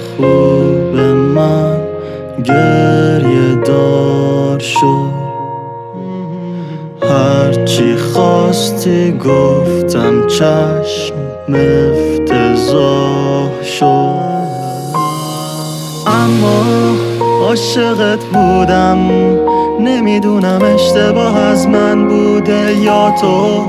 خوب من گریه دار شد. هرچی خواستی گفتم چشم، افتضاح شد. اما عاشقت بودم، نمیدونم اشتباه از من بوده یا تو،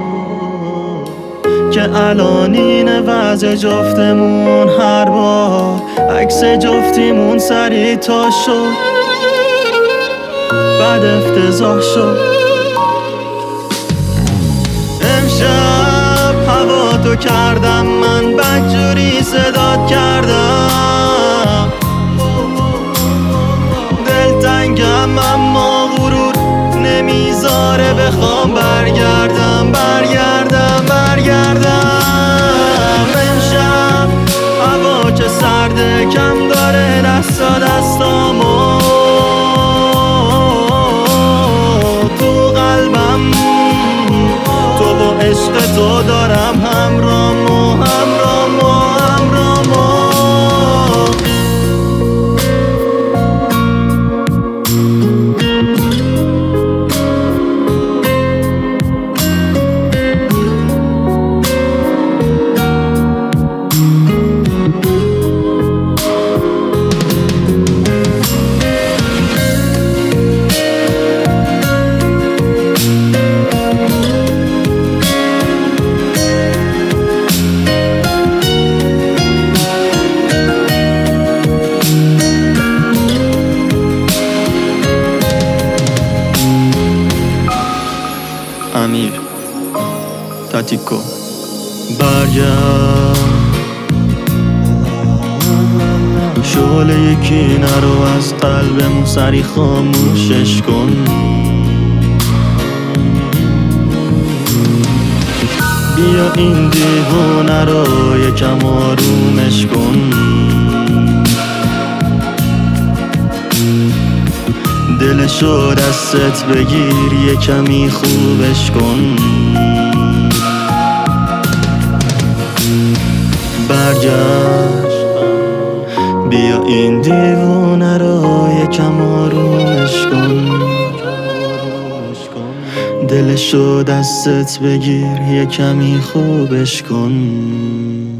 که الان اینه وضع جفتمون. هر بار عکس جفتیمون سریع تا شد، بعد افتضاح شد. امشب هوا تو کردم من، بدجوری صدات کردم. دلتنگم اما غرور نمیذاره بخوام برگردم. امشب هوا چه سرده، کم داره دستامو. تو قلبم تو با عشق تو دارم همرامو. امیر تاتیکو برگرد، شعله یکی نرو از قلبمون سری خاموشش کن. بیا این دیوونه رو یکم آرومش کن. دلشو دستت بگیر یکمی خوبش کن. برگشت بیا این دیوونه رو یکم آرومش کن. دلشو دستت بگیر یکمی خوبش کن.